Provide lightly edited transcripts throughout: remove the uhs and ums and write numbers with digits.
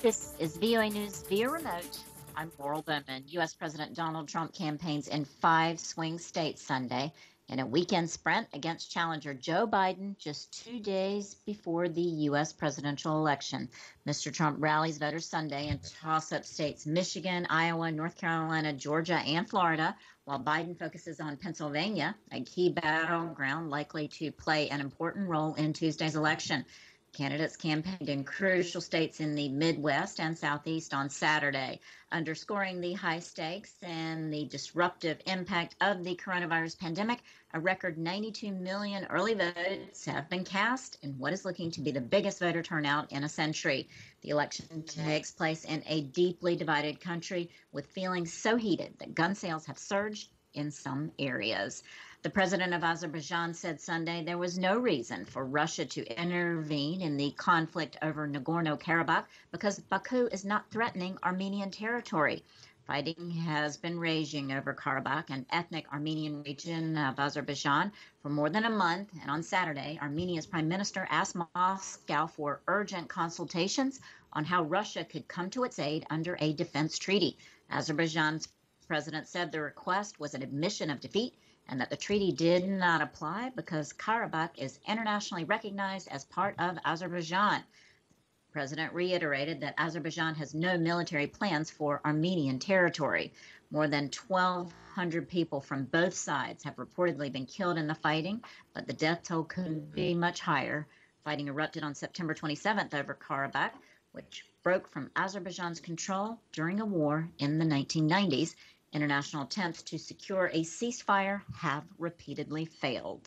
This is VOA News via remote. I'm Laurel Bowman. U.S. President Donald Trump campaigns in 5 swing states Sunday in a weekend sprint against challenger Joe Biden just 2 days before the U.S. presidential election. Mr. Trump rallies voters Sunday in toss-up states Michigan, Iowa, North Carolina, Georgia, and Florida, while Biden focuses on Pennsylvania, a key battleground likely to play an important role in Tuesday's election. Candidates campaigned in crucial states in the Midwest and Southeast on Saturday, underscoring the high stakes and the disruptive impact of the coronavirus pandemic. A record 92 million early votes have been cast in what is looking to be the biggest voter turnout in a century. The election takes place in a deeply divided country with feelings so heated that gun sales have surged in some areas. The president of Azerbaijan said Sunday there was no reason for Russia to intervene in the conflict over Nagorno-Karabakh because Baku is not threatening Armenian territory. Fighting has been raging over Karabakh, an ethnic Armenian region of Azerbaijan, for more than a month. And on Saturday, Armenia's prime minister asked Moscow for urgent consultations on how Russia could come to its aid under a defense treaty. Azerbaijan's president said the request was an admission of defeat and that the treaty did not apply because Karabakh is internationally recognized as part of Azerbaijan. The president reiterated that Azerbaijan has no military plans for Armenian territory. More than 1,200 people from both sides have reportedly been killed in the fighting, but the death toll could be much higher. Fighting erupted on September 27th over Karabakh, which broke from Azerbaijan's control during a war in the 1990s. International attempts to secure a ceasefire have repeatedly failed.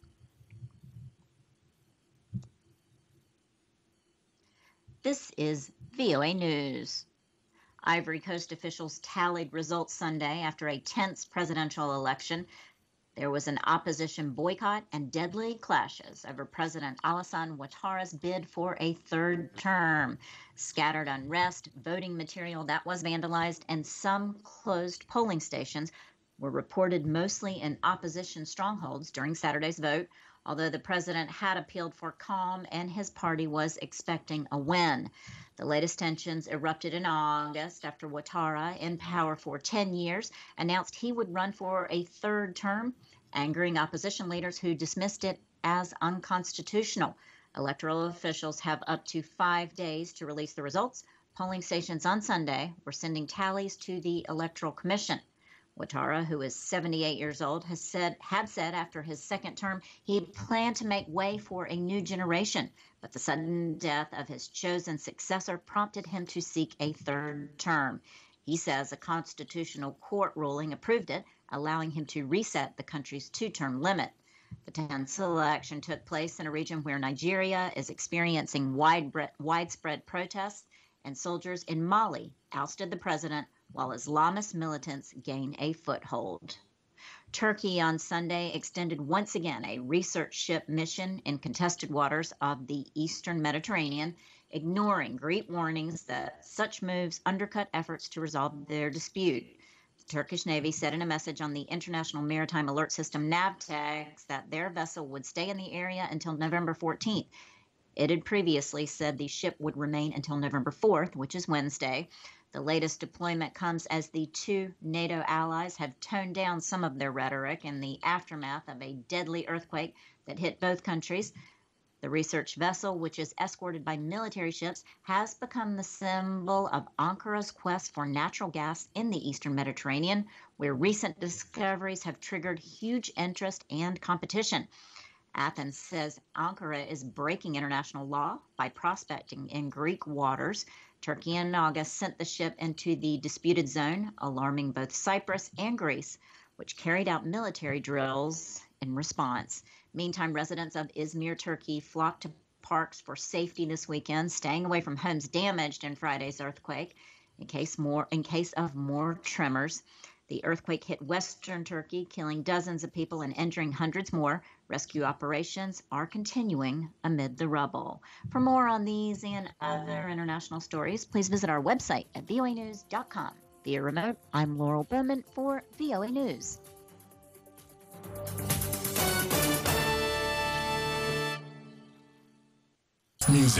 This is VOA News. Ivory Coast officials tallied results Sunday after a tense presidential election. There was an opposition boycott and deadly clashes over President Alassane Ouattara's bid for a third term. Scattered unrest, voting material that was vandalized, and some closed polling stations were reported mostly in opposition strongholds during Saturday's vote, although the president had appealed for calm and his party was expecting a win. The latest tensions erupted in August after Ouattara, in power for 10 years, announced he would run for a third term, angering opposition leaders who dismissed it as unconstitutional. Electoral officials have up to 5 days to release the results. Polling stations on Sunday were sending tallies to the Electoral Commission. Ouattara, who is 78 years old, had said after his second term he planned to make way for a new generation, but the sudden death of his chosen successor prompted him to seek a third term. He says a constitutional court ruling approved it, allowing him to reset the country's 2-term limit. The tense election took place in a region where Nigeria is experiencing widespread protests, and soldiers in Mali ousted the president while Islamist militants gain a foothold. Turkey on Sunday extended once again a research ship mission in contested waters of the eastern Mediterranean, ignoring Greek warnings that such moves undercut efforts to resolve their dispute. The Turkish Navy said in a message on the International Maritime Alert System NAVTEX that their vessel would stay in the area until November 14th. It had previously said the ship would remain until November 4th, which is Wednesday. The latest deployment comes as the 2 NATO allies have toned down some of their rhetoric in the aftermath of a deadly earthquake that hit both countries. The research vessel, which is escorted by military ships, has become the symbol of Ankara's quest for natural gas in the eastern Mediterranean, where recent discoveries have triggered huge interest and competition. Athens says Ankara is breaking international law by prospecting in Greek waters. Turkey in August sent the ship into the disputed zone, alarming both Cyprus and Greece, which carried out military drills in response. Meantime, residents of Izmir, Turkey, flocked to parks for safety this weekend, staying away from homes damaged in Friday's earthquake in case of more tremors. The earthquake hit western Turkey, killing dozens of people and injuring hundreds more. Rescue operations are continuing amid the rubble. For more on these and other international stories, please visit our website at voanews.com. Via remote, I'm Laurel Bowman for VOA News. Music.